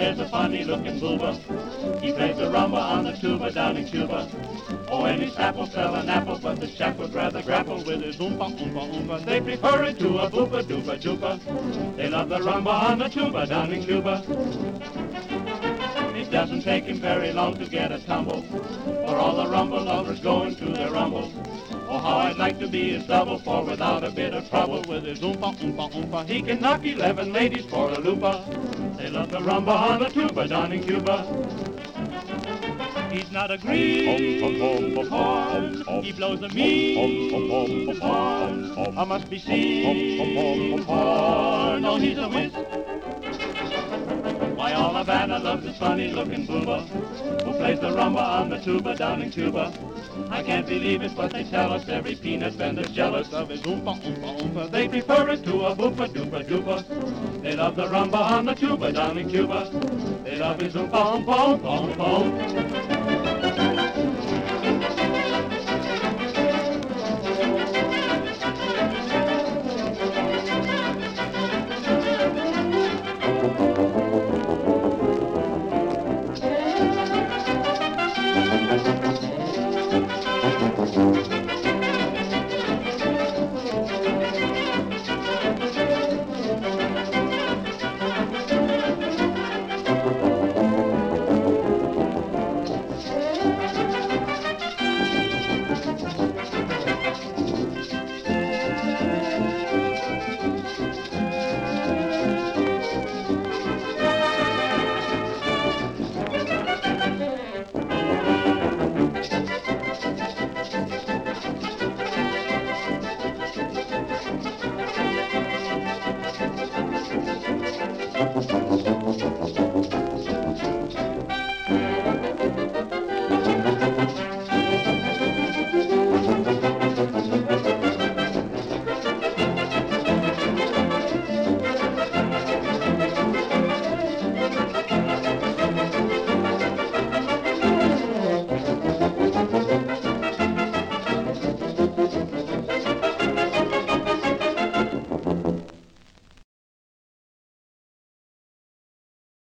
there's a funny-looking booba. He plays the rumba on the tuba down in Cuba. Oh, any sap will sell an apple, but the chap would rather grapple with his oompa, oompa, oompa. They prefer it to a boopa, doopa, doopa. They love the rumba on the tuba down in Cuba. It doesn't take him very long to get a tumble, for all the rumba lovers going to their rumble. Oh, how I'd like to be his double, for without a bit of trouble with his oompa, oompa, oompa, he can knock 11 ladies for a lupa. They love the rumba on the tuba down in Cuba. He's not a green horn, he blows a mean horn. I must be seen horn, oh, he's a whiz. Why, all Havana loves this funny-looking booba who plays the rumba on the tuba down in Cuba. I can't believe it, but they tell us every peanut vendor's jealous of his oompa, oompa, oompa. They prefer it to a boopa, doopa, doopa. They love the rumba on the tuba down in Cuba. They love his oompa, oompa, oompa, oompa.